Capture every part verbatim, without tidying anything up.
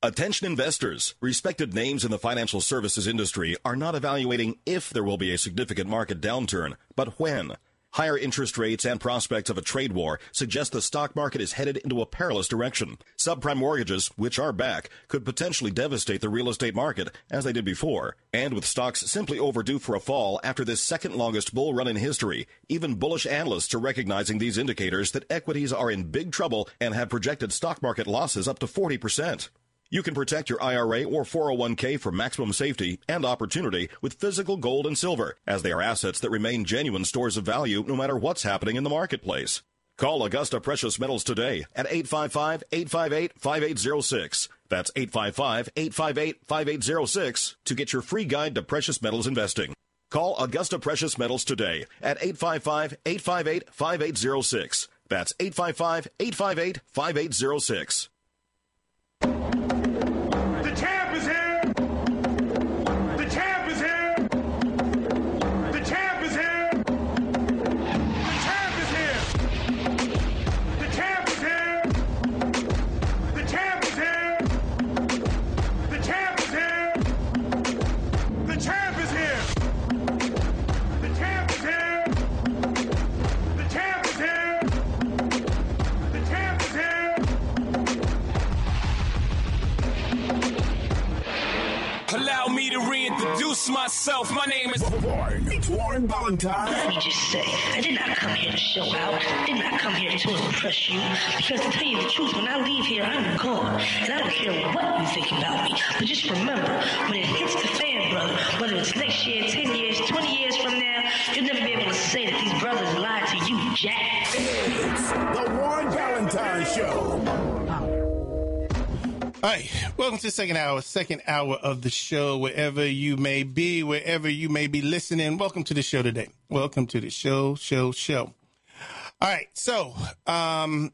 Attention investors. Respected names in the financial services industry are not evaluating if there will be a significant market downturn, but when. Higher interest rates and prospects of a trade war suggest the stock market is headed into a perilous direction. Subprime mortgages, which are back, could potentially devastate the real estate market, as they did before. And with stocks simply overdue for a fall after this second longest bull run in history, even bullish analysts are recognizing these indicators that equities are in big trouble and have projected stock market losses up to forty percent. You can protect your I R A or four oh one k for maximum safety and opportunity with physical gold and silver, as they are assets that remain genuine stores of value no matter what's happening in the marketplace. Call Augusta Precious Metals today at eight five five, eight five eight, five eight zero six. That's eight five five, eight five eight, five eight zero six to get your free guide to precious metals investing. Call Augusta Precious Metals today at eight five five, eight five eight, five eight zero six. That's eight five five, eight five eight, five eight zero six. Allow me to reintroduce myself. My name is Warren. It's Warren Valentine. Let me just say, I did not come here to show out. I did not come here to impress you. Because to tell you the truth, when I leave here, I'm gone. And I don't care what you think about me. But just remember, when it hits the fan, brother, whether it's next year, ten years, twenty years from now, you'll never be able to say that these brothers lied to you, Jack. It's the Warren Valentine Show. All right, welcome to the second hour, second hour of the show, wherever you may be, wherever you may be listening. Welcome to the show today. Welcome to the show, show, show. All right, so um,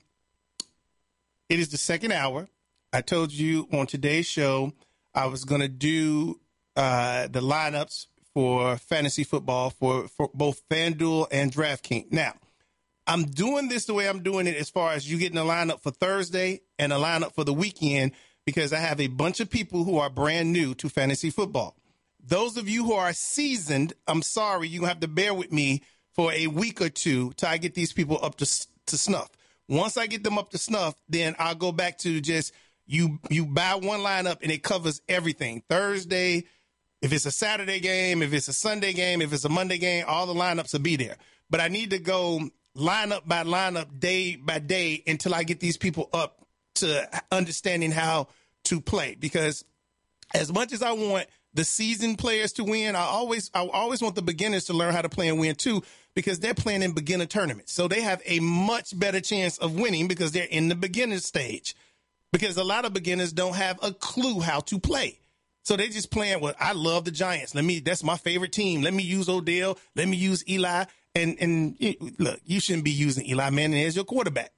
it is the second hour. I told you on today's show I was going to do uh, the lineups for fantasy football for, for both FanDuel and DraftKings. Now, I'm doing this the way I'm doing it as far as you getting a lineup for Thursday and a lineup for the weekend, because I have a bunch of people who are brand new to fantasy football. Those of you who are seasoned, I'm sorry, you have to bear with me for a week or two till I get these people up to, to snuff. Once I get them up to snuff, then I'll go back to just you, you buy one lineup and it covers everything. Thursday, if it's a Saturday game, if it's a Sunday game, if it's a Monday game, all the lineups will be there. But I need to go lineup by lineup, day by day, until I get these people up to understanding how to play. Because as much as I want the seasoned players to win, I always I always want the beginners to learn how to play and win too, because they're playing in beginner tournaments. So they have a much better chance of winning because they're in the beginner stage. Because a lot of beginners don't have a clue how to play. So they just playing, well, I love the Giants. Let me, that's my favorite team. Let me use Odell. Let me use Eli. And, and look, you shouldn't be using Eli Manning as your quarterback.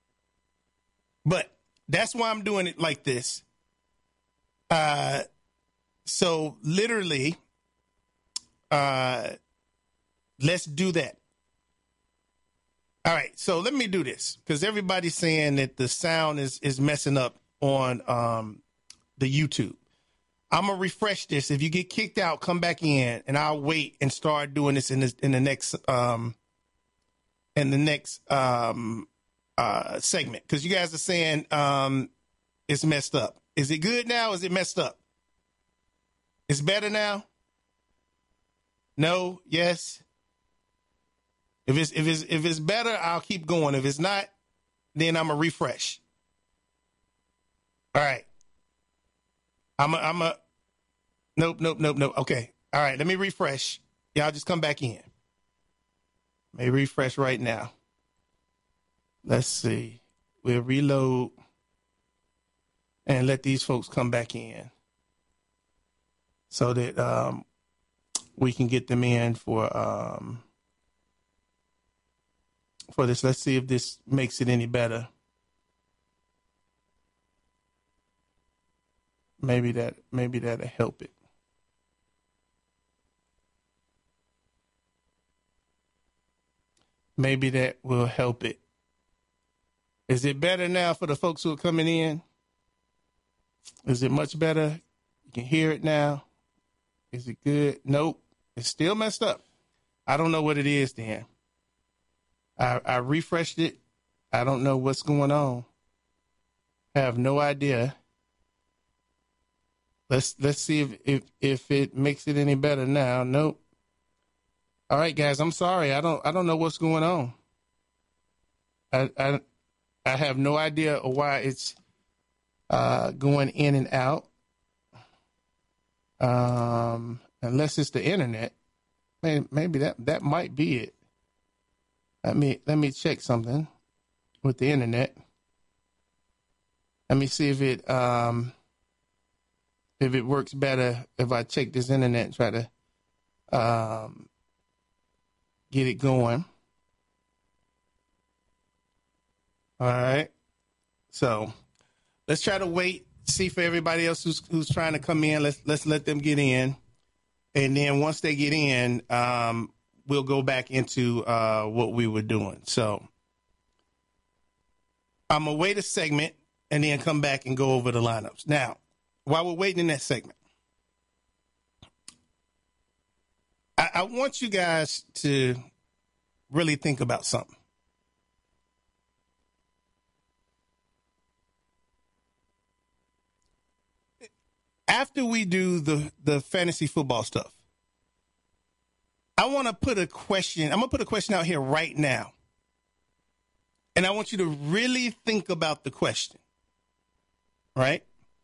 But that's why I'm doing it like this. Uh, so literally, uh, let's do that. All right. So let me do this, because everybody's saying that the sound is, is messing up on, um, the YouTube. I'm going to refresh this. If you get kicked out, come back in, and I'll wait and start doing this in the, in the next, um, in the next, um, uh, segment. Cause you guys are saying, um, it's messed up. Is it good now? Is it messed up? It's better now? No? Yes? If it's, if it's, if it's better, I'll keep going. If it's not, then I'm a refresh. All right. I'm a, I'm a, nope, nope, nope, nope. Okay. All right. Let me refresh. Y'all just come back in. Let me refresh right now. Let's see. We'll reload and let these folks come back in so that um, we can get them in for um, for this. Let's see if this makes it any better. Maybe that maybe that'll help it. Maybe that will help it. Is it better now for the folks who are coming in? Is it much better? You can hear it now. Is it good? Nope. It's still messed up. I don't know what it is then. I, I refreshed it. I don't know what's going on. I have no idea. Let's let's see if, if, if it makes it any better now. Nope. All right, guys, I'm sorry. I don't I don't know what's going on. I I, I have no idea why it's uh, going in and out. Um, unless it's the internet. Maybe, maybe that, that might be it. Let me let me check something with the internet. Let me see if it um if it works better if I check this internet and try to um get it going. All right. So let's try to wait, see for everybody else who's who's trying to come in. Let's let's let them get in. And then once they get in, um, we'll go back into uh, what we were doing. So I'm going to wait a segment and then come back and go over the lineups. Now, while we're waiting in that segment, I, I want you guys to really think about something. After we do the, the fantasy football stuff, I want to put a question. I'm going to put a question out here right now. And I want you to really think about the question. Right?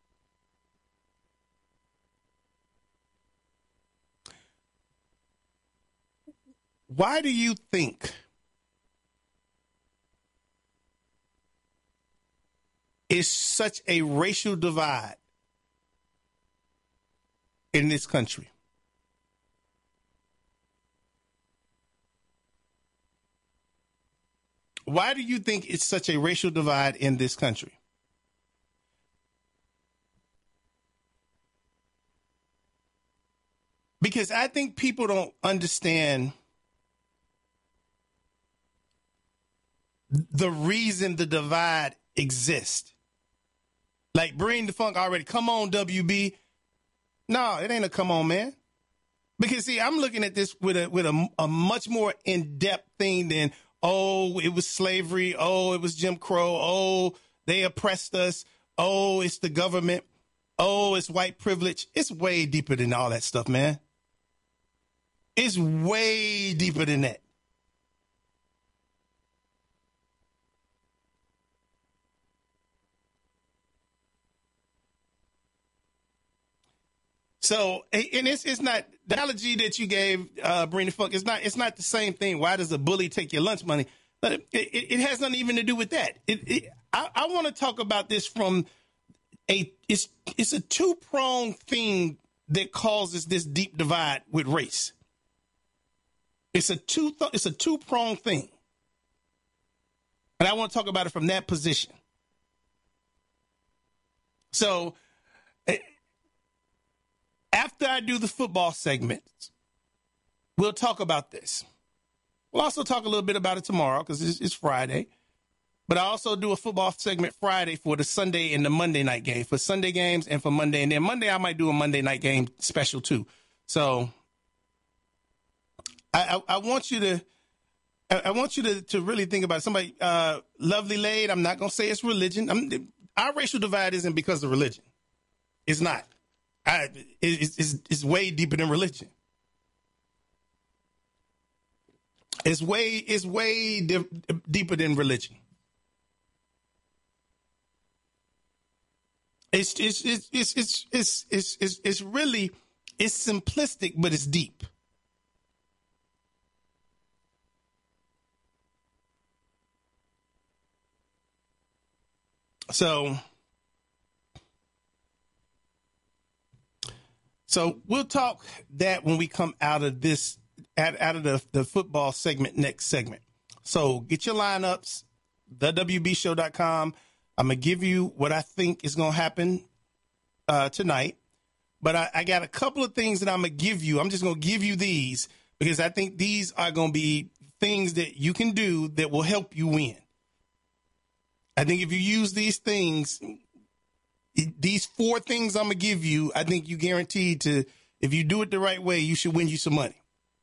Why do you think is such a racial divide in this country? Why do you think it's such a racial divide in this country? Because I think people don't understand the reason the divide exists. Like Bring the Funk already, come on, W B. No, it ain't a come on, man. Because, see, I'm looking at this with a with a, a much more in-depth thing than, oh, it was slavery. Oh, it was Jim Crow. Oh, they oppressed us. Oh, it's the government. Oh, it's white privilege. It's way deeper than all that stuff, man. It's way deeper than that. So, and it's it's not the analogy that you gave, uh, Bring the Funk. It's not it's not the same thing. Why does a bully take your lunch money? But it, it, it has nothing even to do with that. It, it, I, I want to talk about this from a it's it's a two pronged thing that causes this deep divide with race. It's a two th- it's a two pronged thing, and I want to talk about it from that position. So. It, After I do the football segment, we'll talk about this. We'll also talk a little bit about it tomorrow because it's, it's Friday. But I also do a football segment Friday for the Sunday and the Monday night game, for Sunday games and for Monday. And then Monday, I might do a Monday night game special too. So I, I, I want you to I, I want you to, to really think about it. Somebody, uh, Lovely Lade, I'm not going to say it's religion. I'm, our racial divide isn't because of religion. It's not. I, it's, it's, it's way deeper than religion. It's way it's way di- deeper than religion. It's it's it's it's it's it's it's, it's, it's really it's simplistic, but it's deep. So. So we'll talk that when we come out of this, out, out of the, the football segment, next segment. So get your lineups, the W B show dot com. I'm going to give you what I think is going to happen uh, tonight. But I, I got a couple of things that I'm going to give you. I'm just going to give you these because I think these are going to be things that you can do that will help you win. I think if you use these things, these four things I'm going to give you, I think you guaranteed to, if you do it the right way, you should win you some money.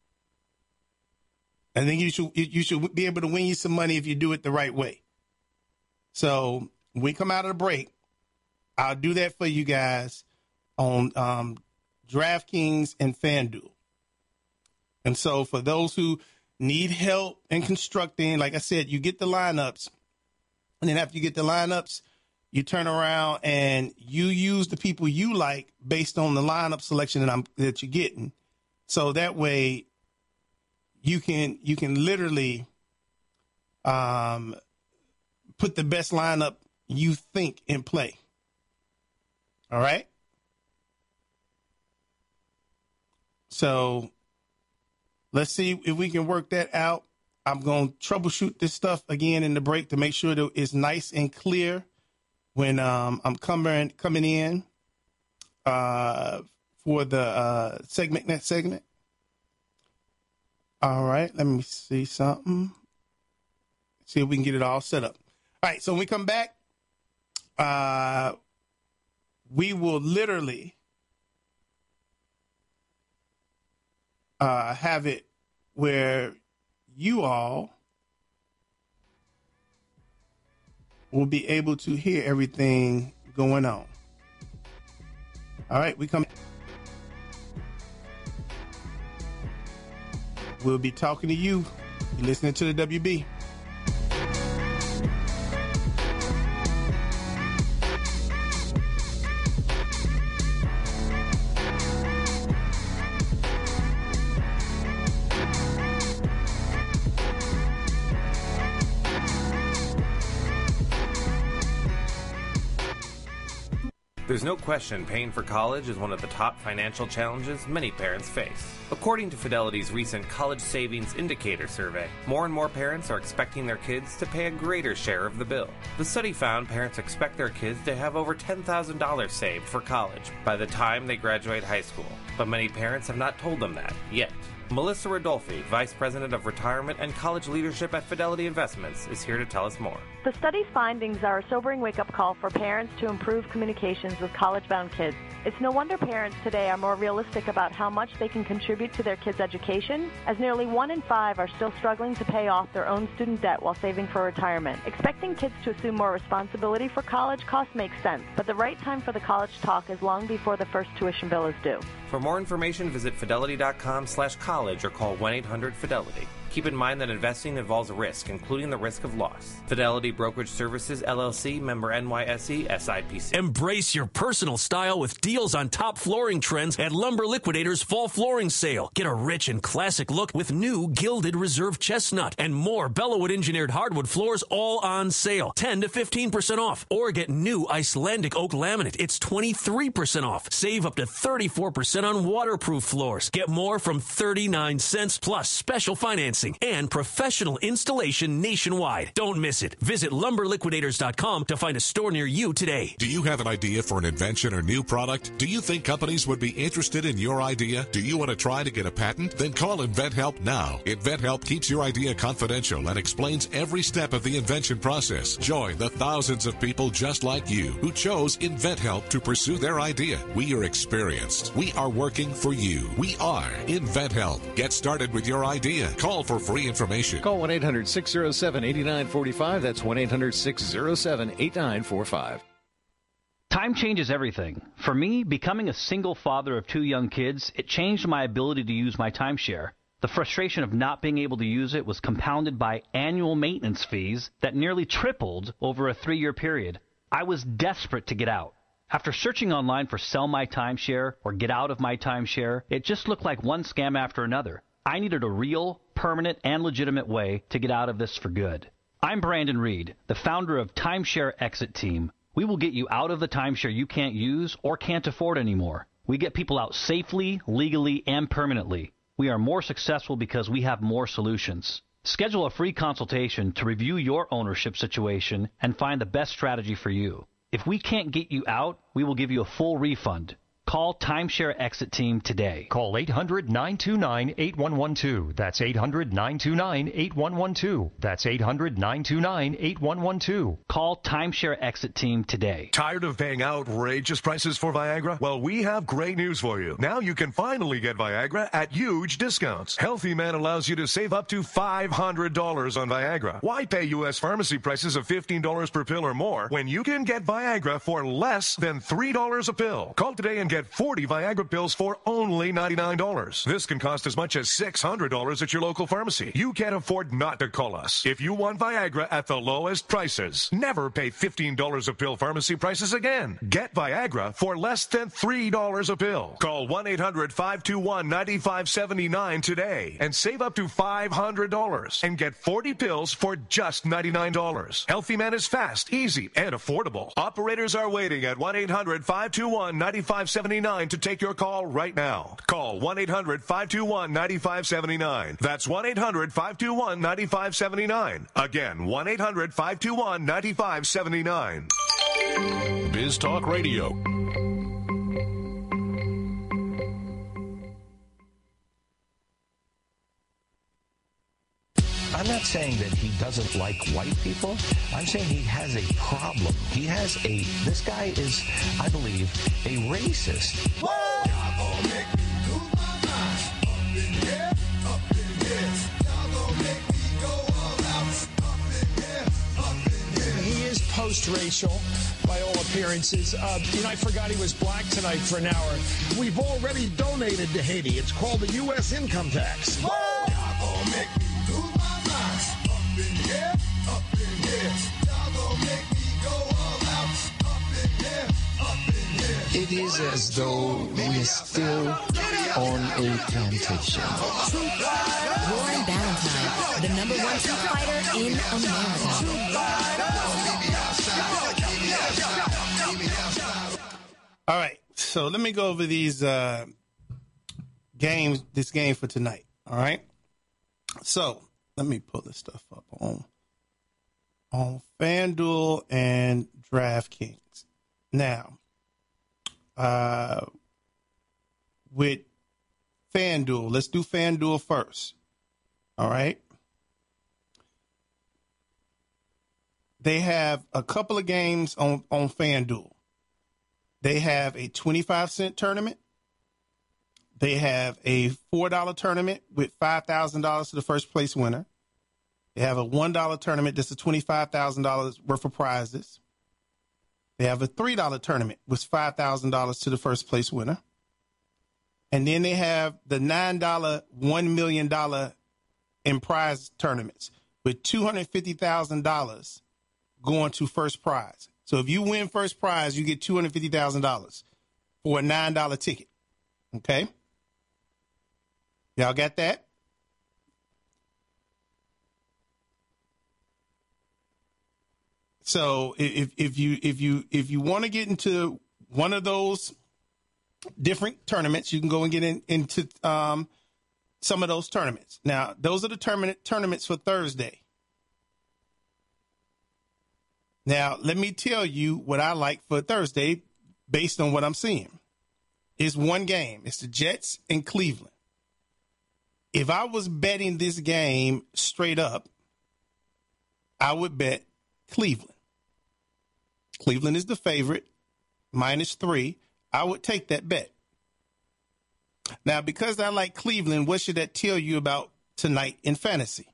I think you should you should be able to win you some money if you do it the right way. So when we come out of the break, I'll do that for you guys on um, DraftKings and FanDuel. And so for those who need help in constructing, like I said, you get the lineups. And then after you get the lineups, you turn around and you use the people you like based on the lineup selection that I'm that you're getting. So that way you can you can literally um, put the best lineup you think in play. All right. So let's see if we can work that out. I'm going to troubleshoot this stuff again in the break to make sure that it's nice and clear when um, I'm coming coming in uh, for the uh, segment next segment. All right, let me see something. See if we can get it all set up. All right, so when we come back, uh, we will literally uh, have it where you all will be able to hear everything going on. All right, we come. We'll be talking to you. You're listening to the W B. There's no question paying for college is one of the top financial challenges many parents face. According to Fidelity's recent College Savings Indicator survey, more and more parents are expecting their kids to pay a greater share of the bill. The study found parents expect their kids to have over ten thousand dollars saved for college by the time they graduate high school, but many parents have not told them that yet. Melissa Rodolfi, Vice President of Retirement and College Leadership at Fidelity Investments, is here to tell us more. The study's findings are a sobering wake-up call for parents to improve communications with college-bound kids. It's no wonder parents today are more realistic about how much they can contribute to their kids' education, as nearly one in five are still struggling to pay off their own student debt while saving for retirement. Expecting kids to assume more responsibility for college costs makes sense, but the right time for the college talk is long before the first tuition bill is due. For more information, visit fidelity.com slash college or call one eight hundred fidelity. Keep in mind that investing involves risk, including the risk of loss. Fidelity Brokerage Services, L L C, member N Y S E, S I P C. Embrace your personal style with deals on top flooring trends at Lumber Liquidators Fall Flooring Sale. Get a rich and classic look with new Gilded Reserve Chestnut and more Bellawood Engineered Hardwood floors all on sale. ten to fifteen percent off. Or get new Icelandic Oak Laminate. It's twenty-three percent off. Save up to thirty-four percent on waterproof floors. Get more from thirty-nine cents plus special financing and professional installation nationwide. Don't miss it. Visit lumber liquidators dot com to find a store near you today. Do you have an idea for an invention or new product? Do you think companies would be interested in your idea? Do you want to try to get a patent? Then call InventHelp now. InventHelp keeps your idea confidential and explains every step of the invention process. Join the thousands of people just like you who chose InventHelp to pursue their idea. We are experienced. We are working for you. We are InventHelp. Get started with your idea. Call for free information. Call one eight hundred six oh seven eight nine four five. That's one eight hundred six oh seven eight nine four five. Time changes everything. For me, becoming a single father of two young kids, it changed my ability to use my timeshare. The frustration of not being able to use it was compounded by annual maintenance fees that nearly tripled over a three-year period. I was desperate to get out. After searching online for Sell My Timeshare or Get Out of My Timeshare, it just looked like one scam after another. I needed a real, permanent, and legitimate way to get out of this for good. I'm Brandon Reed, the founder of Timeshare Exit Team. We will get you out of the timeshare you can't use or can't afford anymore. We get people out safely, legally, and permanently. We are more successful because we have more solutions. Schedule a free consultation to review your ownership situation and find the best strategy for you. If we can't get you out, we will give you a full refund. Call Timeshare Exit Team today. Call eight hundred, nine two nine, eight one one two. That's eight hundred, nine two nine, eight one one two. That's eight hundred, nine two nine, eight one one two. Call Timeshare Exit Team today. Tired of paying outrageous prices for Viagra? Well, we have great news for you. Now you can finally get Viagra at huge discounts. Healthy Man allows you to save up to five hundred dollars on Viagra. Why pay U S pharmacy prices of fifteen dollars per pill or more when you can get Viagra for less than three dollars a pill? Call today and get forty Viagra pills for only ninety-nine dollars. This can cost as much as six hundred dollars at your local pharmacy. You can't afford not to call us. If you want Viagra at the lowest prices, never pay fifteen dollars a pill pharmacy prices again. Get Viagra for less than three dollars a pill. Call one eight hundred, five two one, nine five seven nine today and save up to five hundred dollars and get forty pills for just ninety-nine dollars. Healthy Man is fast, easy, and affordable. Operators are waiting at one eight hundred, five two one, nine five seven nine to take your call right now. Call one eight hundred, five two one, nine five seven nine. That's one eight hundred, five two one, nine five seven nine. Again, one eight hundred, five two one, nine five seven nine. Biz Talk Radio. I'm not saying that he doesn't like white people. I'm saying he has a problem. He has a, this guy is, I believe, a racist. What? He is post-racial by all appearances. Uh, you know, I forgot he was black tonight for an hour. We've already donated to Haiti. It's called the U S income tax. What? It is as though we're still on a plantation. Warren Valentine, the number one truth fighter in America. All right, so let me go over these uh, games, this game for tonight. All right, so let me pull this stuff up on on FanDuel and DraftKings. Now, uh, with FanDuel, let's do FanDuel first. All right. They have a couple of games on, on FanDuel. They have a twenty-five cent tournament. They have a four dollar tournament with five thousand dollars to the first place winner. They have a one dollar tournament that's a twenty-five thousand dollars worth of prizes. They have a three dollar tournament with five thousand dollars to the first place winner. And then they have the nine dollar, one million dollars in prize tournaments with two hundred fifty thousand dollars going to first prize. So if you win first prize, you get two hundred fifty thousand dollars for a nine dollar ticket. Okay? Y'all got that? So if if you if you if you want to get into one of those different tournaments, you can go and get in, into um, some of those tournaments. Now, those are the tournament tournaments for Thursday. Now, let me tell you what I like for Thursday based on what I'm seeing. It's one game. It's the Jets and Cleveland. If I was betting this game straight up, I would bet Cleveland. Cleveland is the favorite, minus three. I would take that bet. Now, because I like Cleveland, what should that tell you about tonight in fantasy?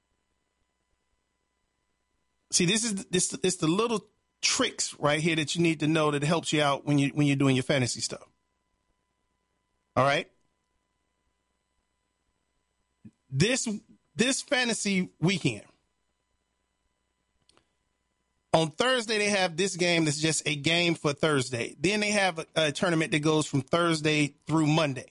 See, this is this it's the little tricks right here that you need to know that helps you out when you when you're doing your fantasy stuff. All right. This this fantasy weekend. On Thursday, they have this game that's just a game for Thursday. Then they have a, a tournament that goes from Thursday through Monday.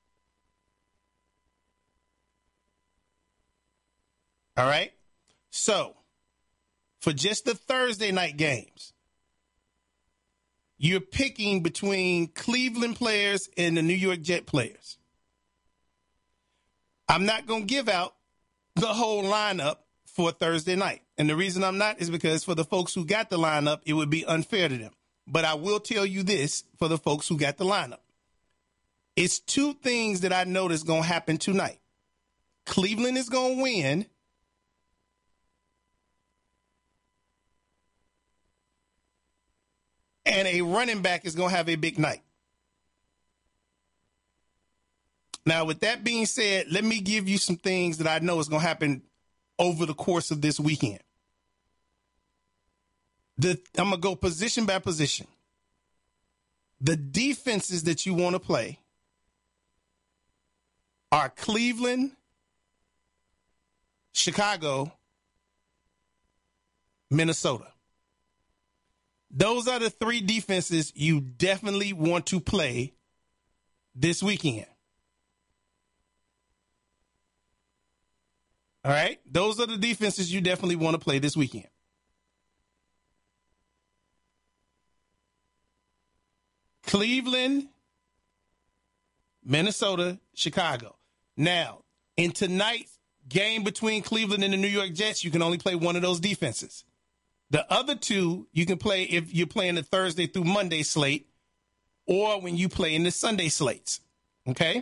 All right? So, for just the Thursday night games, you're picking between Cleveland players and the New York Jet players. I'm not going to give out the whole lineup for Thursday night. And the reason I'm not is because for the folks who got the lineup, it would be unfair to them. But I will tell you this for the folks who got the lineup. It's two things that I know that's going to happen tonight. Cleveland is going to win. And a running back is going to have a big night. Now, with that being said, let me give you some things that I know is going to happen over the course of this weekend. The, I'm going to go position by position. The defenses that you want to play are Cleveland, Chicago, Minnesota. Those are the three defenses you definitely want to play this weekend. All right? Those are the defenses you definitely want to play this weekend. Cleveland, Minnesota, Chicago. Now, in tonight's game between Cleveland and the New York Jets, you can only play one of those defenses. The other two, you can play if you're playing the Thursday through Monday slate or when you play in the Sunday slates. Okay?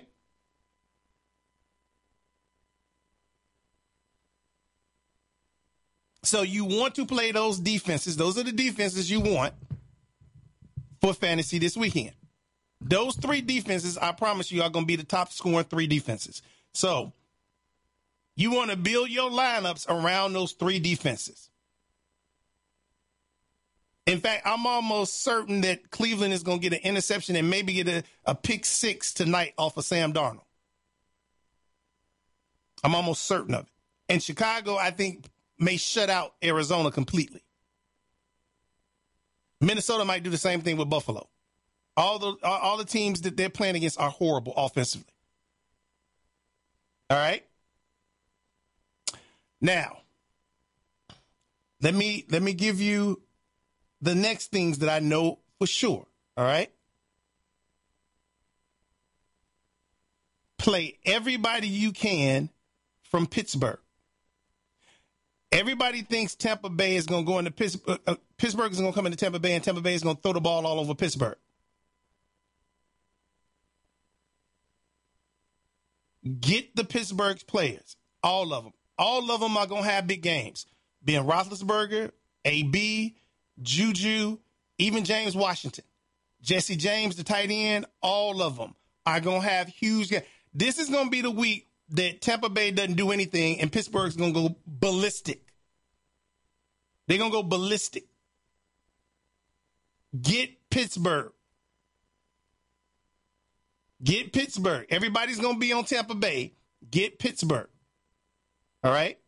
So you want to play those defenses. Those are the defenses you want for fantasy this weekend. Those three defenses, I promise you, are going to be the top scoring three defenses. So you want to build your lineups around those three defenses. In fact, I'm almost certain that Cleveland is going to get an interception and maybe get a, a pick six tonight off of Sam Darnold. I'm almost certain of it. And Chicago, I think, may shut out Arizona completely. Minnesota might do the same thing with Buffalo. All the all the teams that they're playing against are horrible offensively. All right? Now, let me let me give you the next things that I know for sure. All right? Play everybody you can from Pittsburgh. Everybody thinks Tampa Bay is going to go into Pittsburgh. Uh, Pittsburgh is going to come into Tampa Bay, and Tampa Bay is going to throw the ball all over Pittsburgh. Get the Pittsburgh players, all of them. All of them are going to have big games. Ben Roethlisberger, A B, Juju, even James Washington, Jesse James, the tight end, all of them are going to have huge games. This is going to be the week that Tampa Bay doesn't do anything and Pittsburgh's going to go ballistic. They're going to go ballistic. Get Pittsburgh. Get Pittsburgh. Everybody's going to be on Tampa Bay. Get Pittsburgh. All right?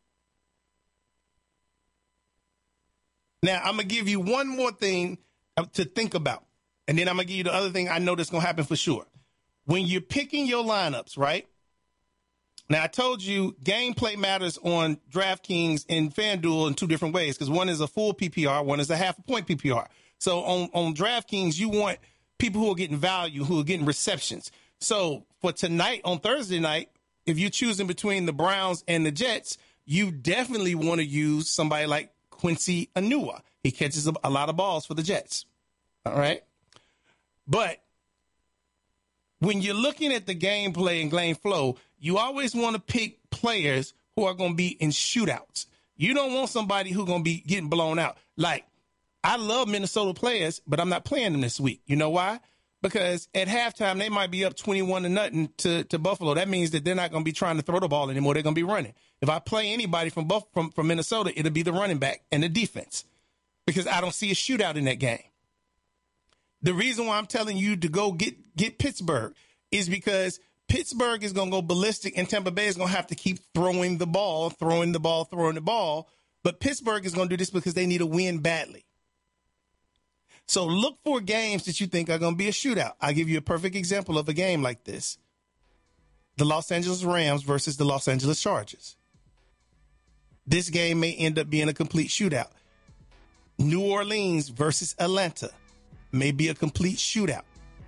Now, I'm going to give you one more thing to think about. And then I'm going to give you the other thing I know that's going to happen for sure. When you're picking your lineups, right? Now, I told you gameplay matters on DraftKings and FanDuel in two different ways because one is a full P P R, one is a half a point P P R. So on, on DraftKings, you want people who are getting value, who are getting receptions. So for tonight, on Thursday night, if you're choosing between the Browns and the Jets, you definitely want to use somebody like Quincy Enunwa. He catches a, a lot of balls for the Jets. All right? But when you're looking at the gameplay and game flow, you always want to pick players who are going to be in shootouts. You don't want somebody who's going to be getting blown out. Like, I love Minnesota players, but I'm not playing them this week. You know why? Because at halftime, they might be up twenty-one to nothing to, to Buffalo. That means that they're not going to be trying to throw the ball anymore. They're going to be running. If I play anybody from, Buff- from, from Minnesota, it'll be the running back and the defense because I don't see a shootout in that game. The reason why I'm telling you to go get, get Pittsburgh is because Pittsburgh is going to go ballistic and Tampa Bay is going to have to keep throwing the ball, throwing the ball, throwing the ball. But Pittsburgh is going to do this because they need a win badly. So look for games that you think are going to be a shootout. I'll give you a perfect example of a game like this. The Los Angeles Rams versus the Los Angeles Chargers. This game may end up being a complete shootout. New Orleans versus Atlanta may be a complete shootout.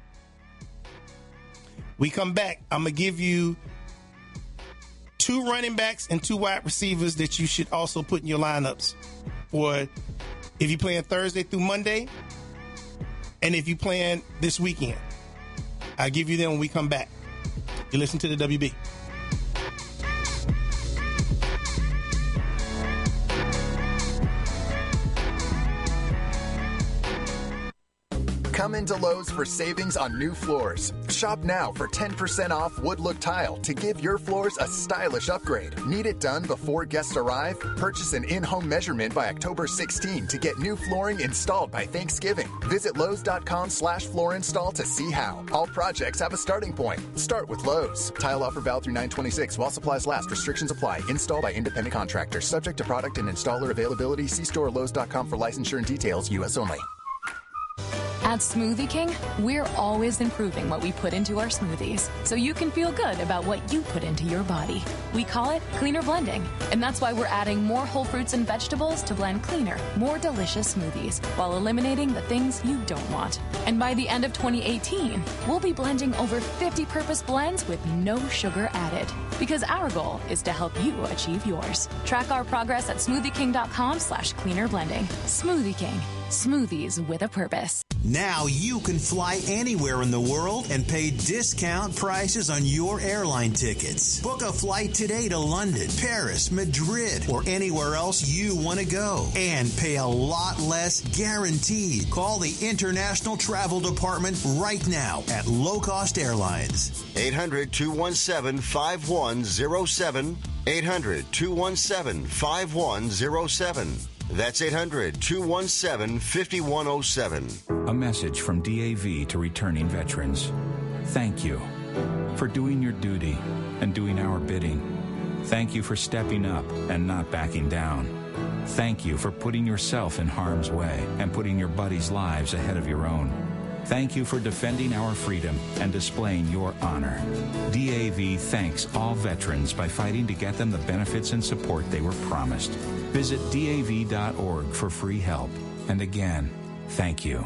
We come back, I'm going to give you two running backs and two wide receivers that you should also put in your lineups for if you're playing Thursday through Monday and if you're playing this weekend. I'll give you them when we come back. You listen to the W B. Come into Lowe's for savings on new floors. Shop now for ten percent off wood look tile to give your floors a stylish upgrade. Need it done before guests arrive? Purchase an in-home measurement by October sixteenth to get new flooring installed by Thanksgiving. Visit Lowe's.com slash floor install to see how. All projects have a starting point. Start with Lowe's. Tile offer valid through nine twenty-six while supplies last. Restrictions apply. Install by independent contractors. Subject to product and installer availability. See store Lowe's dot com for licensure and details. U S only. At Smoothie King, we're always improving what we put into our smoothies, so you can feel good about what you put into your body. We call it cleaner blending, and that's why we're adding more whole fruits and vegetables to blend cleaner, more delicious smoothies, while eliminating the things you don't want. And by the end of twenty eighteen, we'll be blending over fifty purpose blends with no sugar added, because our goal is to help you achieve yours. Track our progress at smoothieking.com slash cleaner blending. Smoothie King. Smoothies with a purpose. Now you can fly anywhere in the world and pay discount prices on your airline tickets. Book a flight today to London, Paris, Madrid, or anywhere else you want to go. And pay a lot less guaranteed. Call the International Travel Department right now at Low Cost Airlines. eight hundred, two one seven, five one zero seven. eight hundred, two one seven, five one zero seven. That's eight hundred, two one seven, five one zero seven. A message from D A V to returning veterans. Thank you for doing your duty and doing our bidding. Thank you for stepping up and not backing down. Thank you for putting yourself in harm's way and putting your buddies' lives ahead of your own. Thank you for defending our freedom and displaying your honor. D A V thanks all veterans by fighting to get them the benefits and support they were promised. Visit D A V dot org for free help. And again, thank you.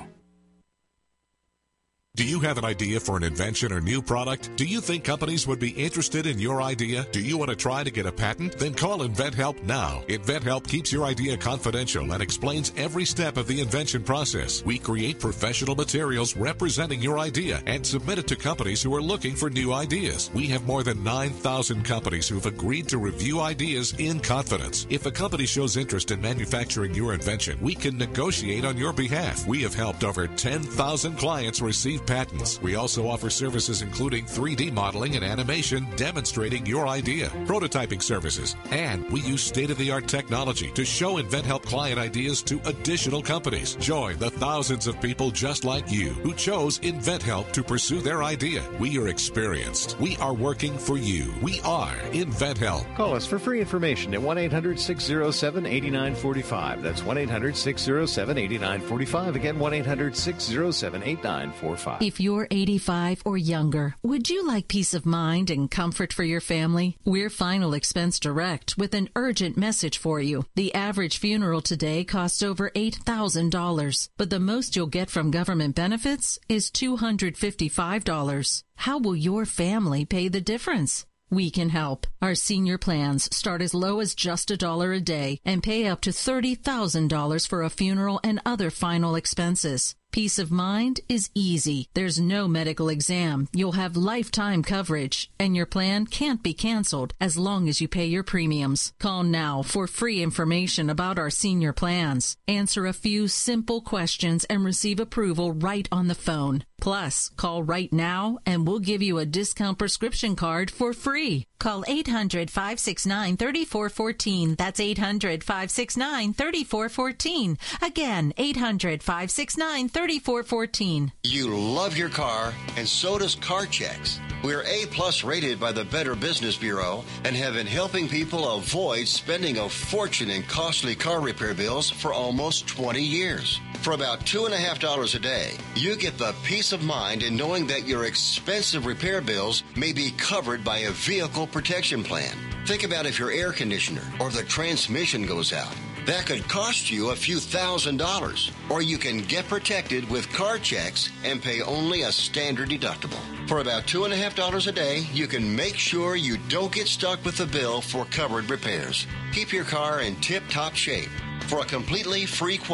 Do you have an idea for an invention or new product? Do you think companies would be interested in your idea? Do you want to try to get a patent? Then call InventHelp now. InventHelp keeps your idea confidential and explains every step of the invention process. We create professional materials representing your idea and submit it to companies who are looking for new ideas. We have more than nine thousand companies who've agreed to review ideas in confidence. If a company shows interest in manufacturing your invention, we can negotiate on your behalf. We have helped over ten thousand clients receive patents. We also offer services including three D modeling and animation demonstrating your idea, prototyping services, and we use state-of-the-art technology to show InventHelp client ideas to additional companies. Join the thousands of people just like you who chose InventHelp to pursue their idea. We are experienced. We are working for you. We are InventHelp. Call us for free information at one eight hundred, six zero seven, eight nine four five. That's one eight hundred, six zero seven, eight nine four five. Again, one eight hundred, six zero seven, eight nine four five. If you're eighty-five or younger, would you like peace of mind and comfort for your family? We're Final Expense Direct with an urgent message for you. The average funeral today costs over eight thousand dollars, but the most you'll get from government benefits is two hundred fifty-five dollars. How will your family pay the difference? We can help. Our senior plans start as low as just a dollar a day and pay up to thirty thousand dollars for a funeral and other final expenses. Peace of mind is easy. There's no medical exam. You'll have lifetime coverage, and your plan can't be canceled as long as you pay your premiums. Call now for free information about our senior plans. Answer a few simple questions and receive approval right on the phone. Plus, call right now and we'll give you a discount prescription card for free. Call eight hundred, five six nine, three four one four. That's eight hundred, five six nine, three four one four. Again, eight hundred, five six nine, three four one four. You love your car, and so does CarChecks. We're A-plus rated by the Better Business Bureau and have been helping people avoid spending a fortune in costly car repair bills for almost twenty years. For about two and a half dollars a day, you get the peace of mind in knowing that your expensive repair bills may be covered by a vehicle protection plan. Think about if your air conditioner or the transmission goes out. That could cost you a few thousand dollars. Or you can get protected with CarChecks and pay only a standard deductible. For about two and a half dollars a day, you can make sure you don't get stuck with the bill for covered repairs. Keep your car in tip-top shape. For a completely free quote,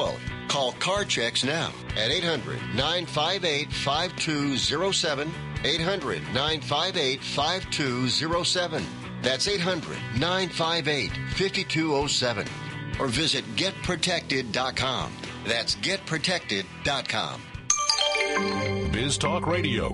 Call Car Checks now at eight hundred, nine five eight, five two zero seven, eight hundred, nine five eight, five two zero seven. That's eight hundred, nine five eight, five two zero seven. Or visit get protected dot com. That's get protected dot com. Biz Talk Radio.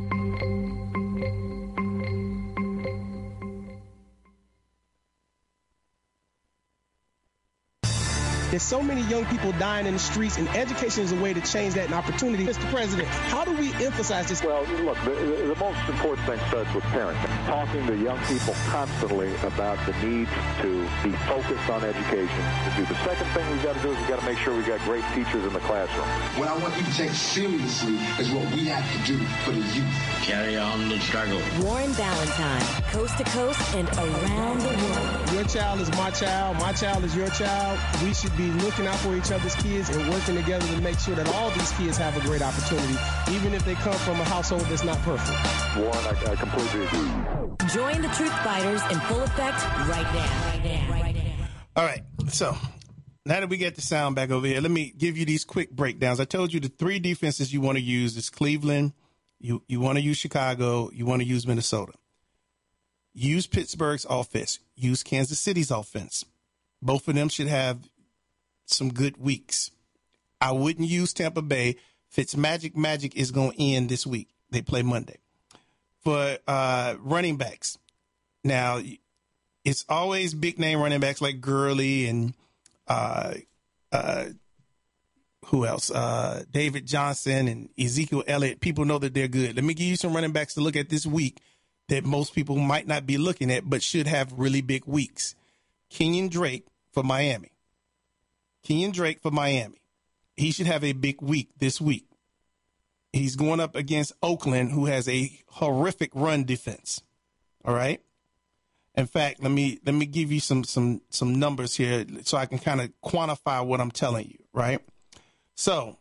There's so many young people dying in the streets, and education is a way to change that and opportunity. Mister President, how do we emphasize this? Well, look, the, the most important thing starts with parenting. Talking to young people constantly about the need to be focused on education. To do. The second thing we've got to do is we've got to make sure we've got great teachers in the classroom. What I want you to take seriously is what we have to do for the youth. Carry on the struggle. Warren Ballantyne, coast to coast and around the world. Your child is my child. My child is your child. We should be looking out for each other's kids and working together to make sure that all these kids have a great opportunity, even if they come from a household that's not perfect. Warren, I, I completely agree. Join the Truth Fighters in full effect right now. Right now. Right now. All right. So now that we get the sound back over here, let me give you these quick breakdowns. I told you the three defenses you want to use is Cleveland, you, you want to use Chicago, you want to use Minnesota. Use Pittsburgh's offense. Use Kansas City's offense. Both of them should have some good weeks. I wouldn't use Tampa Bay. Fitzmagic Magic is going to end this week. They play Monday. For uh, running backs, now it's always big name running backs like Gurley and uh, uh, who else? Uh, David Johnson and Ezekiel Elliott. People know that they're good. Let me give you some running backs to look at this week that most people might not be looking at, but should have really big weeks. Kenyon Drake for Miami. Kenyon Drake for Miami. He should have a big week this week. He's going up against Oakland, who has a horrific run defense. All right. In fact, let me let me give you some some some numbers here so I can kind of quantify what I'm telling you. Right. So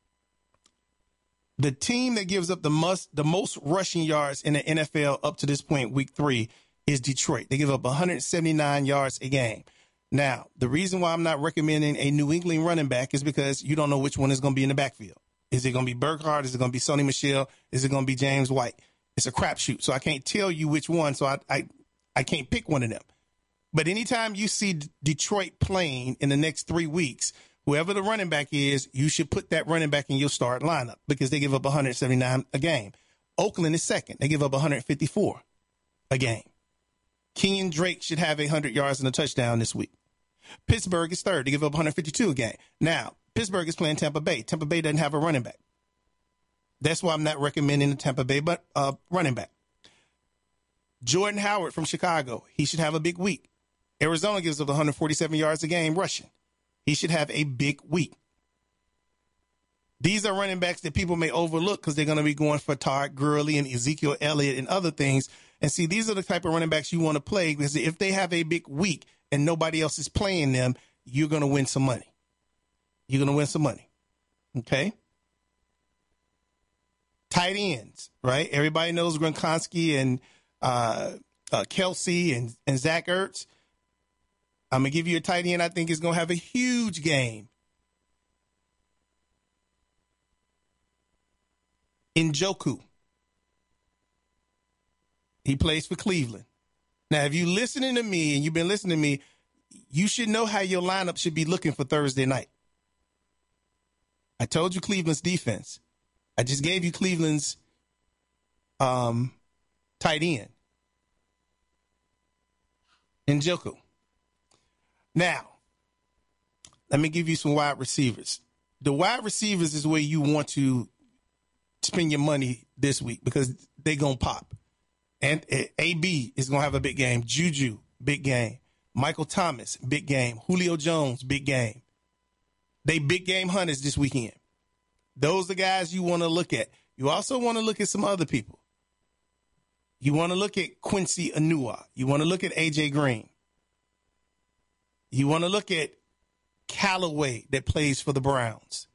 the team that gives up the most the most rushing yards in the N F L up to this point, week three, is Detroit. They give up one hundred seventy-nine yards a game. Now, the reason why I'm not recommending a New England running back is because you don't know which one is going to be in the backfield. Is it going to be Burkhardt? Is it going to be Sonny Michel? Is it going to be James White? It's a crapshoot, so I can't tell you which one, so I, I I can't pick one of them. But anytime you see Detroit playing in the next three weeks, whoever the running back is, you should put that running back in your start lineup because they give up one hundred seventy-nine a game. Oakland is second. They give up one hundred fifty-four a game. Kenyon Drake should have one hundred yards and a touchdown this week. Pittsburgh is third. They give up one hundred fifty-two a game. Now, Pittsburgh is playing Tampa Bay. Tampa Bay doesn't have a running back. That's why I'm not recommending the Tampa Bay but uh, running back. Jordan Howard from Chicago. He should have a big week. Arizona gives up one hundred forty-seven yards a game rushing. He should have a big week. These are running backs that people may overlook because they're going to be going for Todd Gurley and Ezekiel Elliott and other things. And see, these are the type of running backs you want to play because if they have a big week and nobody else is playing them, you're going to win some money. You're going to win some money. Okay? Tight ends, right? Everybody knows Gronkowski and uh, uh, Kelsey and, and Zach Ertz. I'm going to give you a tight end I think is going to have a huge game. Njoku. He plays for Cleveland. Now, if you're listening to me and you've been listening to me, you should know how your lineup should be looking for Thursday night. I told you Cleveland's defense. I just gave you Cleveland's um, tight end. Njoku. Now, let me give you some wide receivers. The wide receivers is where you want to spend your money this week because they're going to pop. And A B is going to have a big game. Juju, big game. Michael Thomas, big game. Julio Jones, big game. They big game hunters this weekend. Those are the guys you want to look at. You also want to look at some other people. You want to look at Quincy Enunwa. You want to look at A J Green. You want to look at Callaway that plays for the Browns.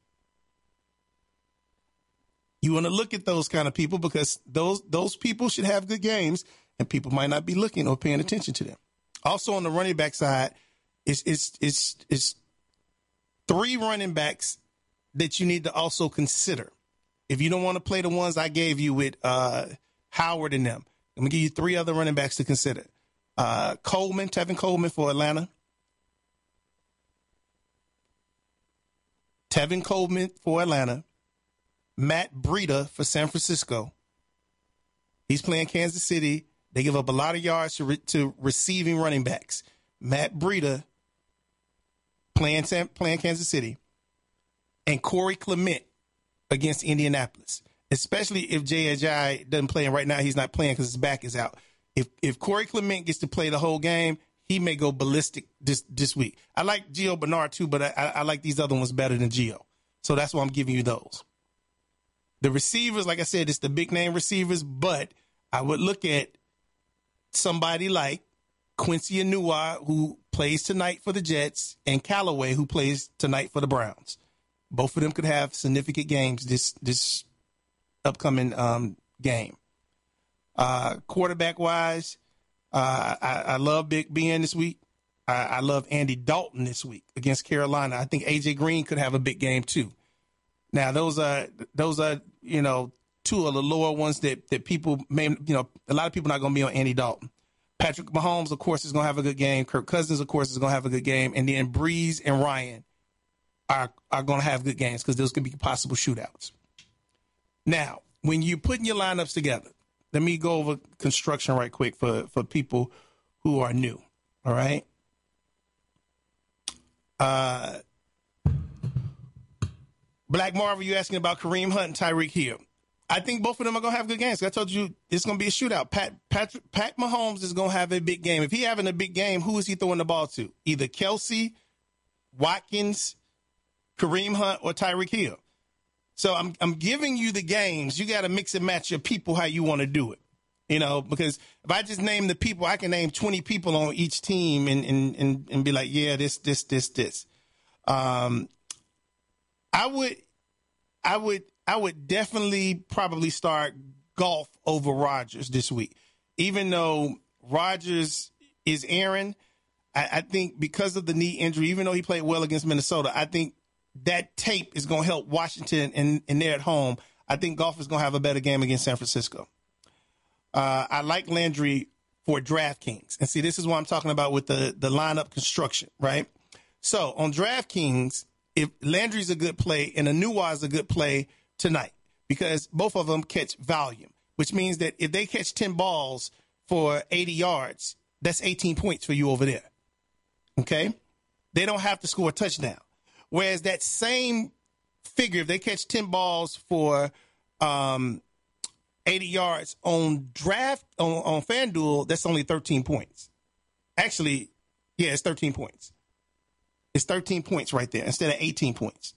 You want to look at those kind of people because those those people should have good games and people might not be looking or paying attention to them. Also on the running back side, it's it's it's it's three running backs that you need to also consider. If you don't want to play the ones I gave you with uh, Howard and them, I'm going to give you three other running backs to consider. Uh, Coleman, Tevin Coleman for Atlanta. Tevin Coleman for Atlanta. Matt Breida for San Francisco. He's playing Kansas City. They give up a lot of yards to, re- to receiving running backs. Matt Breida playing, San- playing Kansas City. And Corey Clement against Indianapolis, especially if Jay Ajayi doesn't play. And right now he's not playing because his back is out. If if Corey Clement gets to play the whole game, he may go ballistic this, this week. I like Gio Bernard too, but I, I like these other ones better than Gio. So that's why I'm giving you those. The receivers, like I said, it's the big name receivers, but I would look at somebody like Quincy Enunwa, who plays tonight for the Jets, and Callaway, who plays tonight for the Browns. Both of them could have significant games this this upcoming um, game. Uh, quarterback-wise, uh, I, I love Big Ben this week. I, I love Andy Dalton this week against Carolina. I think A J Green could have a big game too. Now, those are those are you know two of the lower ones that that people may you know a lot of people are not going to be on Andy Dalton. Patrick Mahomes, of course, is going to have a good game. Kirk Cousins, of course, is going to have a good game, and then Breeze and Ryan are are going to have good games because those could be possible shootouts. Now, when you're putting your lineups together, let me go over construction right quick for, for people who are new. All right. Uh, Black Marvel, you asking about Kareem Hunt and Tyreek Hill. I think both of them are going to have good games. I told you it's going to be a shootout. Pat, Patrick, Pat Mahomes is going to have a big game. If he's having a big game, who is he throwing the ball to? Either Kelsey, Watkins, Kareem Hunt, or Tyreek Hill. So I'm I'm giving you the games. You got to mix and match your people how you want to do it. You know, because if I just name the people, I can name twenty people on each team and and and, and be like, yeah, this, this, this, this. Um, I would, I would, I would definitely probably start Goff over Rodgers this week. Even though Rodgers is Aaron, I, I think because of the knee injury, even though he played well against Minnesota, I think that tape is going to help Washington, and, and they're at home. I think Goff is going to have a better game against San Francisco. Uh, I like Landry for DraftKings. And see, this is what I'm talking about with the, the lineup construction, right? So on DraftKings, if Landry's a good play and Enunwa is a good play tonight, because both of them catch volume, which means that if they catch ten balls for eighty yards, that's eighteen points for you over there. Okay? They don't have to score a touchdown. Whereas that same figure, if they catch ten balls for um, eighty yards on draft on, on FanDuel, that's only thirteen points. Actually, yeah, it's thirteen points. It's thirteen points right there instead of eighteen points.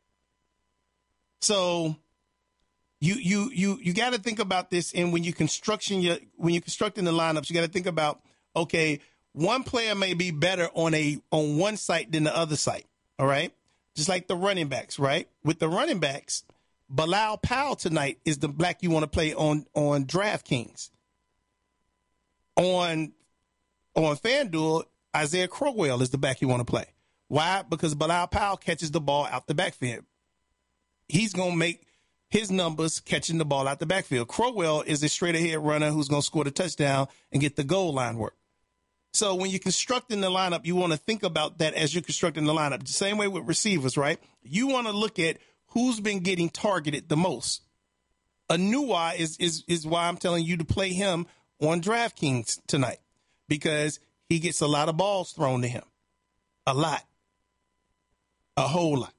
So you you you you got to think about this, and when you construction your when you're constructing the lineups, you got to think about, okay, one player may be better on a on one site than the other site. All right. Just like the running backs, right? With the running backs, Bilal Powell tonight is the black you want to play on, on DraftKings. On, on FanDuel, Isaiah Crowell is the back you want to play. Why? Because Bilal Powell catches the ball out the backfield. He's going to make his numbers catching the ball out the backfield. Crowell is a straight-ahead runner who's going to score the touchdown and get the goal line work. So when you're constructing the lineup, you want to think about that as you're constructing the lineup. The same way with receivers, right? You want to look at who's been getting targeted the most. Enunwa is, is, is why I'm telling you to play him on DraftKings tonight, because he gets a lot of balls thrown to him. A lot. A whole lot.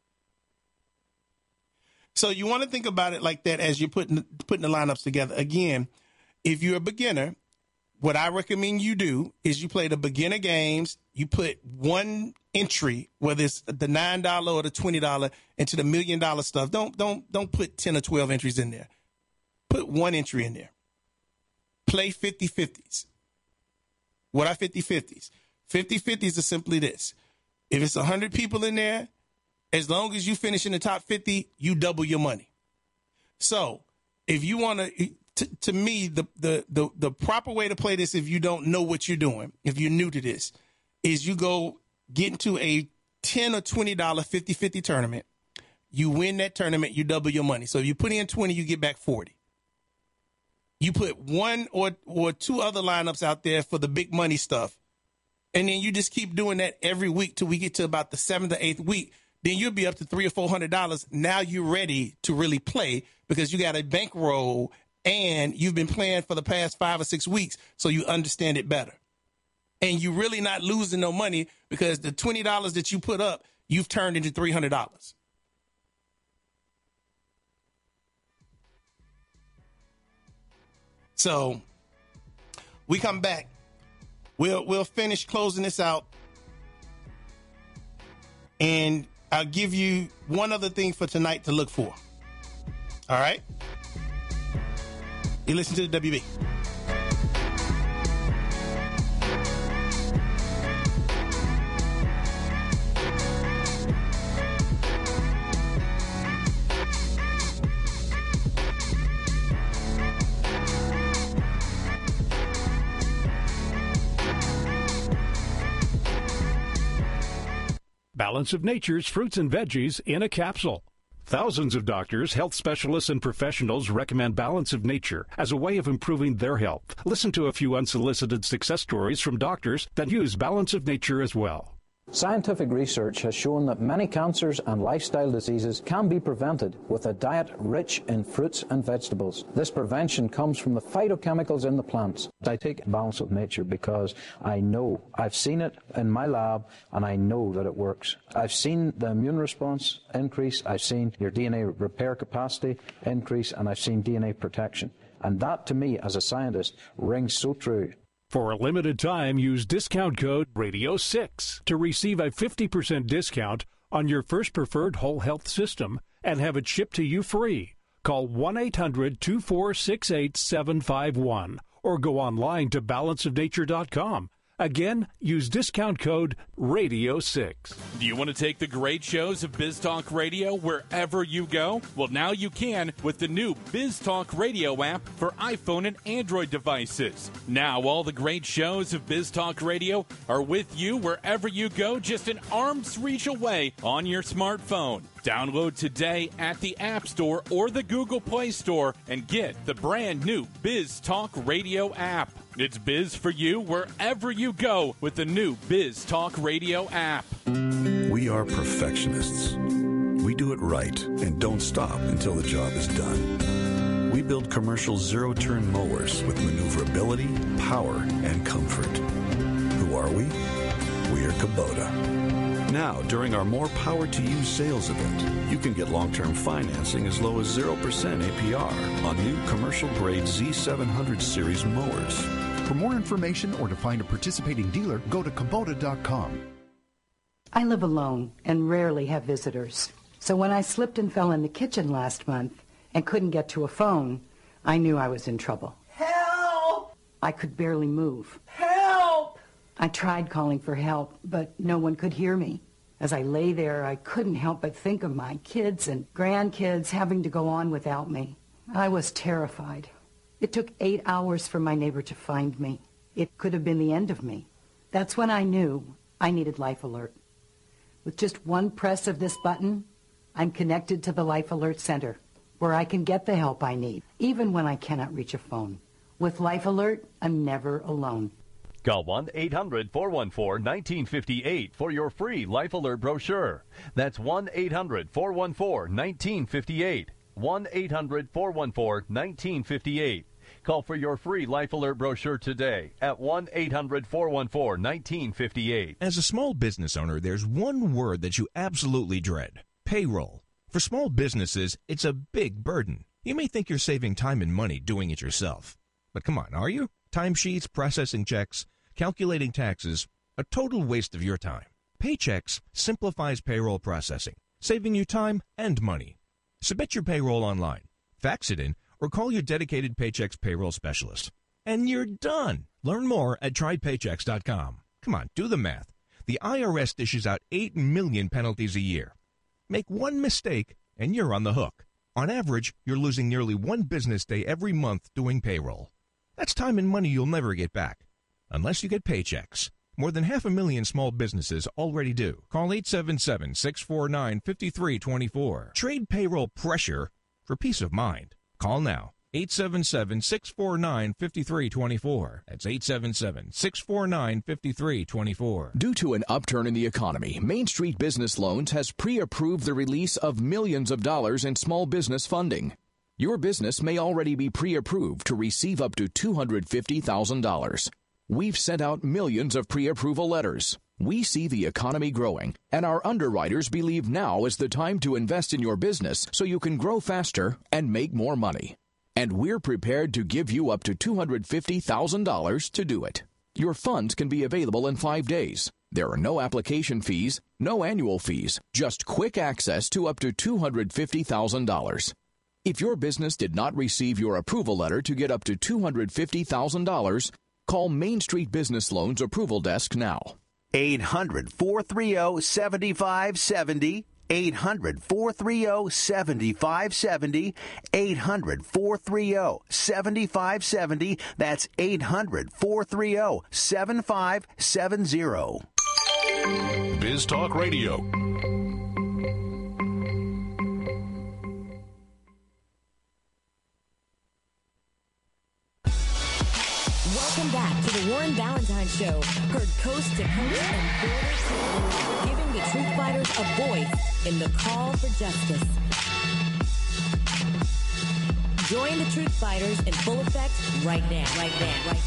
So you want to think about it like that as you're putting, putting the lineups together. Again, if you're a beginner, what I recommend you do is you play the beginner games. You put one entry, whether it's the nine dollars or the twenty dollars, into the million dollar stuff. Don't don't don't put ten or twelve entries in there. Put one entry in there. Play fifty-fifties. What are fifty-fifties? fifty-fifties are simply this. If it's one hundred people in there, as long as you finish in the top fifty, you double your money. So if you want to... To, to me, the, the the the proper way to play this, if you don't know what you're doing, if you're new to this, is you go get into a ten or twenty dollar fifty-fifty tournament, You win that tournament, you double your money. So if you put in twenty, you get back forty. You put one or, or two other lineups out there for the big money stuff. And then you just keep doing that every week till we get to about the seventh or eighth week. Then you'll be up to three or four hundred dollars. Now you're ready to really play because you got a bankroll and you've been playing for the past five or six weeks, so you understand it better. And you're really not losing no money because the twenty dollars that you put up, you've turned into three hundred dollars. So we come back. We'll we'll finish closing this out. And I'll give you one other thing for tonight to look for. All right? You listen to the W B. Balance of Nature's fruits and veggies in a capsule. Thousands of doctors, health specialists, and professionals recommend Balance of Nature as a way of improving their health. Listen to a few unsolicited success stories from doctors that use Balance of Nature as well. Scientific research has shown that many cancers and lifestyle diseases can be prevented with a diet rich in fruits and vegetables. This prevention comes from the phytochemicals in the plants. I take Balance of Nature because I know, I've seen it in my lab, and I know that it works. I've seen the immune response increase, I've seen your D N A repair capacity increase, and I've seen D N A protection. And that, to me, as a scientist, rings so true. For a limited time, use discount code radio six to receive a fifty percent discount on your first preferred whole health system and have it shipped to you free. Call one eight hundred two four six eight seven five one or go online to balance of nature dot com. Again, use discount code radio six. Do you want to take the great shows of Biz Talk Radio wherever you go? Well, now you can with the new Biz Talk Radio app for iPhone and Android devices. Now, all the great shows of Biz Talk Radio are with you wherever you go, just an arm's reach away on your smartphone. Download today at the App Store or the Google Play Store and get the brand new Biz Talk Radio app. It's Biz for you wherever you go with the new Biz Talk Radio app. We are perfectionists. We do it right and don't stop until the job is done. We build commercial zero-turn mowers with maneuverability, power, and comfort. Who are we? We are Kubota. Now, during our More Power to You sales event, you can get long-term financing as low as zero percent A P R on new commercial-grade Z seven hundred series mowers. For more information or to find a participating dealer, go to Kubota dot com. I live alone and rarely have visitors. So when I slipped and fell in the kitchen last month and couldn't get to a phone, I knew I was in trouble. Help! I could barely move. Help! I tried calling for help, but no one could hear me. As I lay there, I couldn't help but think of my kids and grandkids having to go on without me. I was terrified. It took eight hours for my neighbor to find me. It could have been the end of me. That's when I knew I needed Life Alert. With just one press of this button, I'm connected to the Life Alert Center, where I can get the help I need, even when I cannot reach a phone. With Life Alert, I'm never alone. Call one eight hundred four one four one nine five eight for your free Life Alert brochure. That's one eight hundred four one four one nine five eight. one eight hundred four one four one nine five eight. Call for your free Life Alert brochure today at one eight hundred four one four one nine five eight. As a small business owner, there's one word that you absolutely dread: payroll. For small businesses, it's a big burden. You may think you're saving time and money doing it yourself. But come on, are you? Timesheets, processing checks, calculating taxes, a total waste of your time. Paychex simplifies payroll processing, saving you time and money. Submit your payroll online, fax it in, or call your dedicated Paychex payroll specialist. And you're done. Learn more at try paychex dot com. Come on, do the math. The I R S dishes out eight million penalties a year. Make one mistake, and you're on the hook. On average, you're losing nearly one business day every month doing payroll. That's time and money you'll never get back, unless you get Paychex. More than half a million small businesses already do. Call eight seven seven, six four nine, five three two four. Trade payroll pressure for peace of mind. Call now. eight seven seven, six four nine, five three two four. That's eight seven seven, six four nine, five three two four. Due to an upturn in the economy, Main Street Business Loans has pre-approved the release of millions of dollars in small business funding. Your business may already be pre-approved to receive up to two hundred fifty thousand dollars. We've sent out millions of pre-approval letters. We see the economy growing, and our underwriters believe now is the time to invest in your business so you can grow faster and make more money. And we're prepared to give you up to two hundred fifty thousand dollars to do it. Your funds can be available in five days. There are no application fees, no annual fees, just quick access to up to two hundred fifty thousand dollars. If your business did not receive your approval letter to get up to two hundred fifty thousand dollars, call Main Street Business Loans Approval Desk now. eight hundred, four three zero, seven five seven zero. eight hundred, four three zero, seven five seven zero. eight hundred, four three zero, seven five seven zero. That's eight hundred, four three zero, seven five seven zero. Biz Talk Radio. Welcome back to the Warren Ballentine Show, heard coast to coast and border to border, giving the truth fighters a voice in the call for justice. Join the truth fighters in full effect right now, right now, right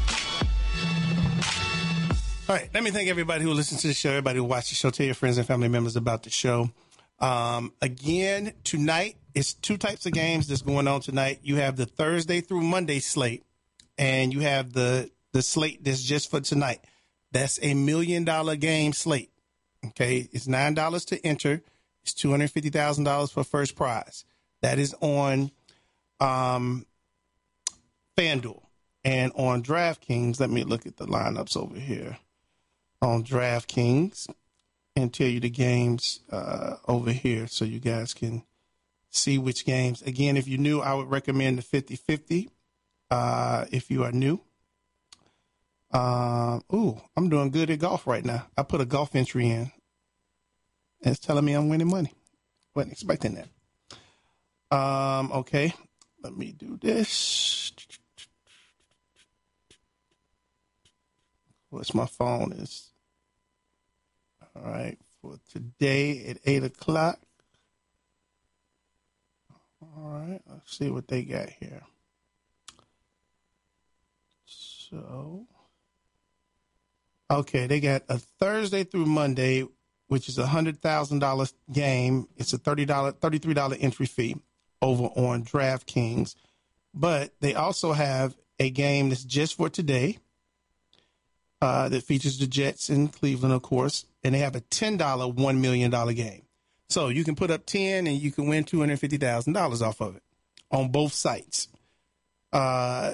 now. All right, let me thank everybody who listens to the show, everybody who watched the show. Tell your friends and family members about the show. Um, again, tonight, it's two types of games that's going on tonight. You have the Thursday through Monday slate. And you have the, the slate that's just for tonight. That's a million dollar game slate. Okay. It's nine dollars to enter. It's two hundred fifty thousand dollars for first prize. That is on, um, FanDuel and on DraftKings. Let me look at the lineups over here on DraftKings and tell you the games, uh, over here so you guys can see which games. Again, if you're new, I would recommend the fifty-fifty. Uh, if you are new, um, uh, ooh, I'm doing good at golf right now. I put a golf entry in. And it's telling me I'm winning money. Wasn't expecting that. Um, okay, let me do this. What's my phone is? All right, for today at eight o'clock. All right, let's see what they got here. So, okay, they got a Thursday through Monday, which is a one hundred thousand dollars game. It's a thirty dollars, thirty-three dollars entry fee over on DraftKings. But they also have a game that's just for today uh, that features the Jets in Cleveland, of course. And they have a ten dollars, one million dollars game. So you can put up ten and you can win two hundred fifty thousand dollars off of it on both sites. Uh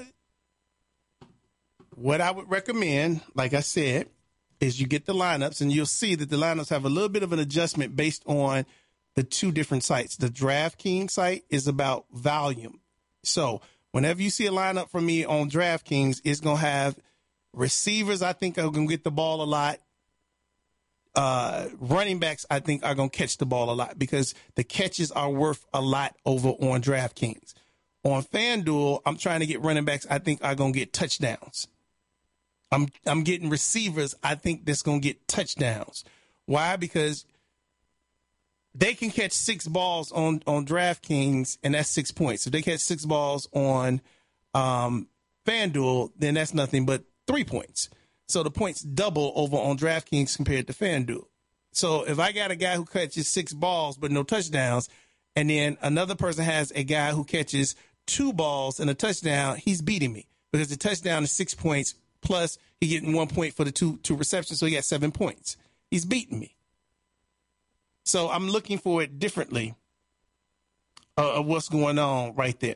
What I would recommend, like I said, is you get the lineups, and you'll see that the lineups have a little bit of an adjustment based on the two different sites. The DraftKings site is about volume. So whenever you see a lineup from me on DraftKings, it's going to have receivers, I think, are going to get the ball a lot. Uh, running backs, I think, are going to catch the ball a lot because the catches are worth a lot over on DraftKings. On FanDuel, I'm trying to get running backs I think are going to get touchdowns. I'm I'm getting receivers I think that's going to get touchdowns. Why? Because they can catch six balls on, on DraftKings, and that's six points. If they catch six balls on um, FanDuel, then that's nothing but three points. So the points double over on DraftKings compared to FanDuel. So if I got a guy who catches six balls but no touchdowns, and then another person has a guy who catches two balls and a touchdown, he's beating me because the touchdown is six points plus he getting one point for the two two receptions, so he got seven points. He's beating me. So I'm looking for it differently uh, of what's going on right there.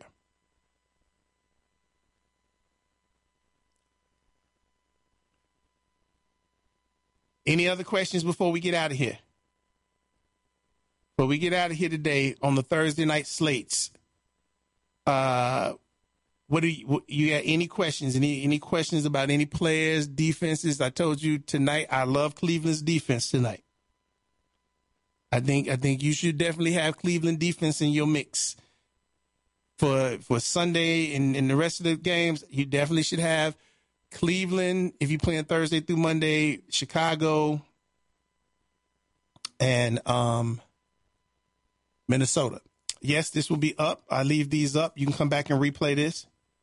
Any other questions before we get out of here? Before we get out of here today on the Thursday night slates, uh, what do you, what, you got any questions? Any any questions about any players, defenses? I told you tonight, I love Cleveland's defense tonight. I think I think you should definitely have Cleveland defense in your mix for for Sunday and, and the rest of the games. You definitely should have Cleveland if you're playing Thursday through Monday, Chicago, and um, Minnesota. Yes, this will be up. I leave these up. You can come back and replay this.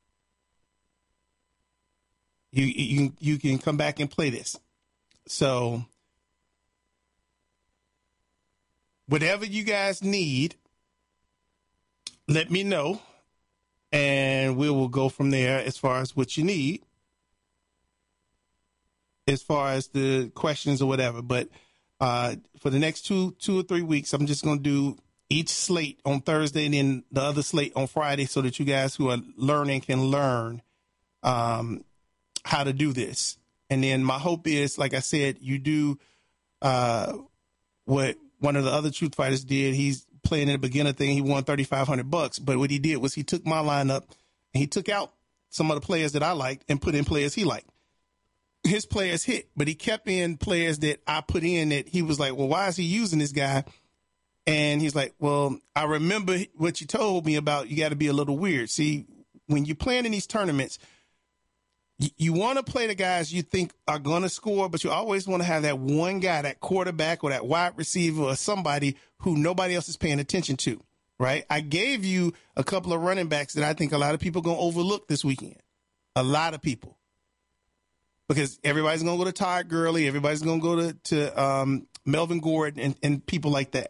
You you you can come back and play this. So whatever you guys need, let me know, and we will go from there as far as what you need, as far as the questions or whatever. But uh, for the next two two or three weeks, I'm just going to do each slate on Thursday and then the other slate on Friday so that you guys who are learning can learn um, how to do this. And then my hope is, like I said, you do uh, what one of the other Truth Fighters did. He's playing in the beginner thing. He won thirty-five hundred bucks. But what he did was he took my lineup and he took out some of the players that I liked and put in players he liked. His players hit, but he kept in players that I put in that he was like, well, why is he using this guy? And he's like, well, I remember what you told me about you got to be a little weird. See, when you're playing in these tournaments, you, you want to play the guys you think are going to score, but you always want to have that one guy, that quarterback or that wide receiver or somebody who nobody else is paying attention to, right? I gave you a couple of running backs that I think a lot of people are going to overlook this weekend. A lot of people. Because everybody's going to go to Todd Gurley. Everybody's going to go to, to um, Melvin Gordon and, and people like that.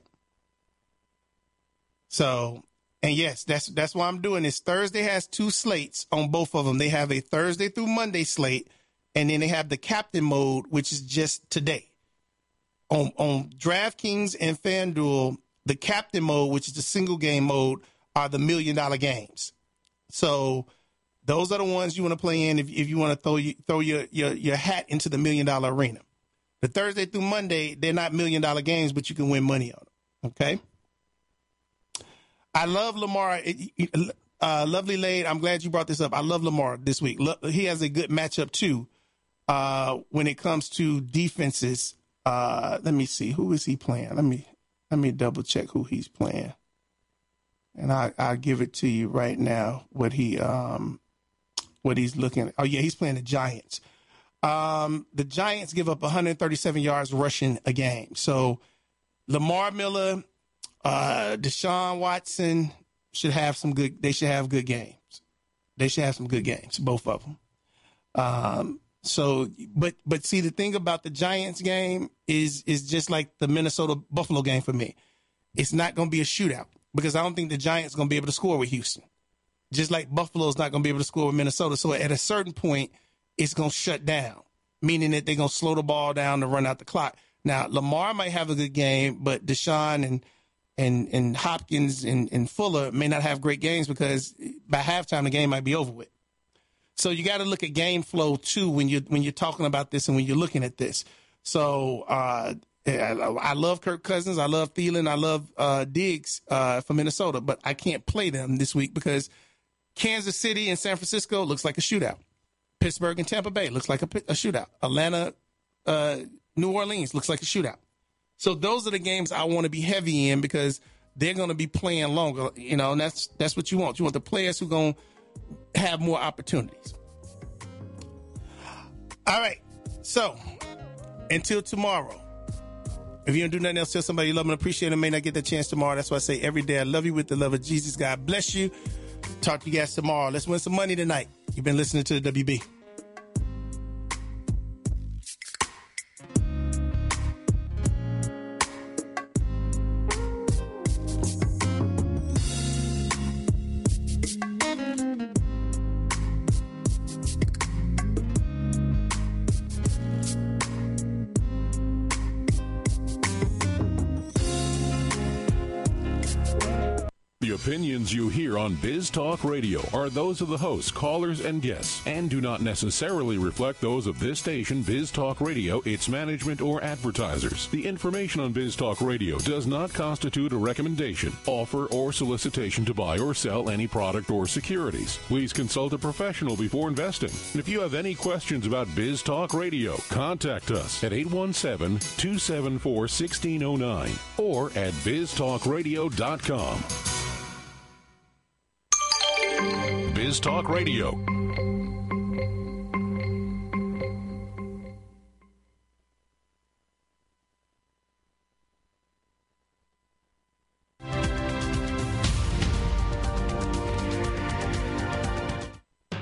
So, and yes, that's that's why I'm doing this. Thursday has two slates on both of them. They have a Thursday through Monday slate, and then they have the captain mode, which is just today. On on DraftKings and FanDuel, the captain mode, which is the single game mode, are the million dollar games. So those are the ones you want to play in if, if you want to throw you, throw your, your your hat into the million dollar arena. The Thursday through Monday, they're not million dollar games, but you can win money on them. Okay. I love Lamar. Uh, Lovely Lade, I'm glad you brought this up. I love Lamar this week. He has a good matchup, too, uh, when it comes to defenses. Uh, let me see. Who is he playing? Let me let me double-check who he's playing. And I, I'll give it to you right now, what he um, what he's looking at. Oh, yeah, he's playing the Giants. Um, the Giants give up one hundred thirty-seven yards rushing a game. So Lamar Miller – Uh, Deshaun Watson should have some good. They should have good games. They should have some good games, both of them. Um, so, but but see, the thing about the Giants game is is just like the Minnesota Buffalo game for me. It's not going to be a shootout because I don't think the Giants are going to be able to score with Houston. Just like Buffalo's not going to be able to score with Minnesota. So at a certain point, it's going to shut down, meaning that they're going to slow the ball down to run out the clock. Now, Lamar might have a good game, but Deshaun and And and Hopkins and, and Fuller may not have great games because by halftime the game might be over with. So you got to look at game flow too when you when you're talking about this and when you're looking at this. So uh, I, I love Kirk Cousins, I love Thielen, I love uh, Diggs uh, for Minnesota, but I can't play them this week because Kansas City and San Francisco looks like a shootout. Pittsburgh and Tampa Bay looks like a, a shootout. Atlanta, uh, New Orleans looks like a shootout. So those are the games I want to be heavy in because they're going to be playing longer, you know, and that's that's what you want. You want the players who are going to have more opportunities. All right. So until tomorrow, if you don't do nothing else, tell somebody you love and appreciate them. May not get that chance tomorrow. That's why I say every day I love you with the love of Jesus. God bless you. Talk to you guys tomorrow. Let's win some money tonight. You've been listening to the W B. The opinions you hear on Biz Talk Radio are those of the hosts, callers, and guests, and do not necessarily reflect those of this station, Biz Talk Radio, its management, or advertisers. The information on Biz Talk Radio does not constitute a recommendation, offer, or solicitation to buy or sell any product or securities. Please consult a professional before investing. And if you have any questions about Biz Talk Radio, contact us at eight one seven, two seven four, one six zero nine or at biz talk radio dot com. Biz Talk Radio.